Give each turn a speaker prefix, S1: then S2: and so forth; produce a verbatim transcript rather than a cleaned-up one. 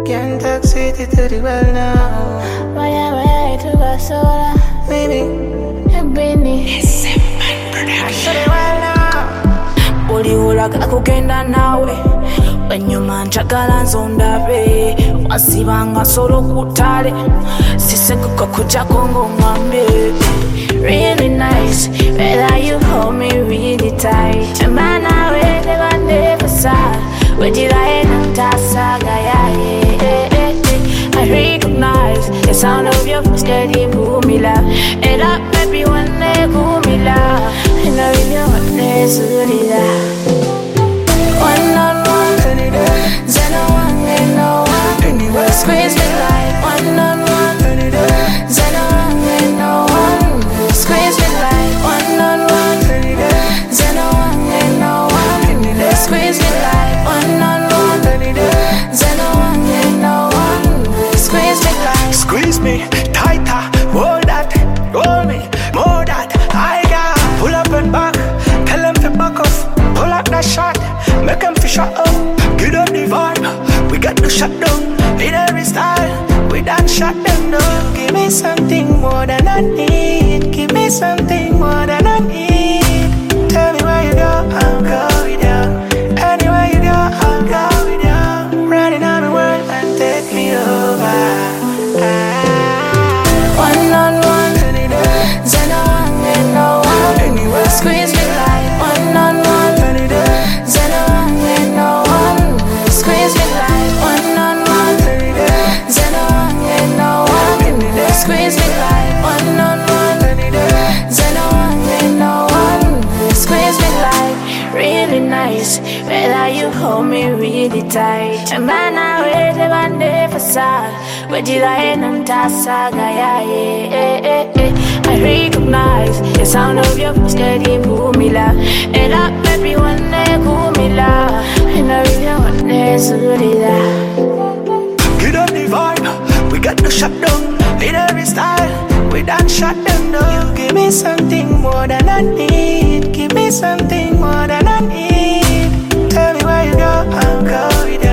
S1: Can't talk city to the well now.
S2: Why am I to go soda?
S1: Baby,
S2: Ebony.
S1: I said it well now.
S2: Boli ulaga kugenda nawe Wenyuma njagala nzondabe Wasibanga solo kutale Sisekuka kujako ngomwambe Really nice, whether you hold me really tight Man, I will never, never sad Where did I end up, saga, yeah, yeah, yeah. I recognize the sound of your steady boomila And up baby one day boomila And I really want this to one on one, zero one and no one Squeeze me like one on one, zero one and no one Squeeze me like one on one, zero one and no one Squeeze me like one on one, zero one and no one Squeeze me like
S1: Squeeze me tighter, more that, roll me, more that I got pull up and back, tell them to back off, pull up that shot, make them fish shut up, get up the vibe, we got to shut down, in every style, we done shut them down. Give me something more than I need, give me something more than I need. Tell me where you go, I'll go with you. Anywhere you go, I'll go with you. Running out the world and take me over.
S2: one on one, zero one and no one Squeeze me like one on one, zero one and no one Squeeze me like one on one, zero one and no one Squeeze me like one on one, zero one and no one Squeeze me like really nice, whether you hold me really tight Man, I wait never, never sad Where did I end up, that saga, yeah, yeah, yeah, yeah. I recognize the sound of your steady boomila And up everyone there boomila And I really want this to do that
S1: Get up the vibe, we got to shut down, in every style, we done shut them down. You give me something more than I need, give me something more than I need. Tell me where you go, I'll go with you.